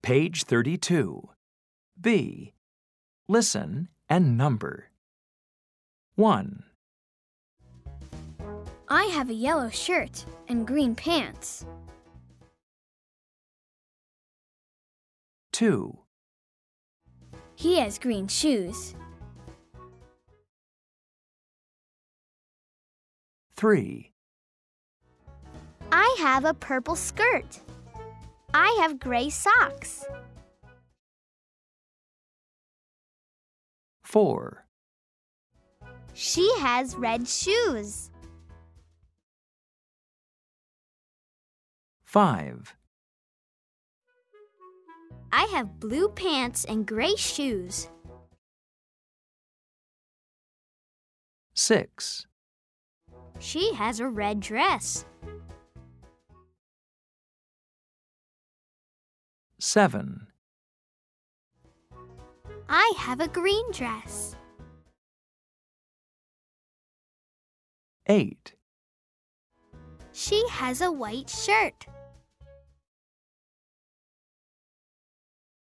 Page 32. B. Listen and number. 1, I have a yellow shirt and green pants. 2, He has green shoes. 3, I have a purple skirt. I have gray socks. 4, She has red shoes. 5, I have blue pants and gray shoes. 6, She has a red dress. 7, I have a green dress. 8, She has a white shirt.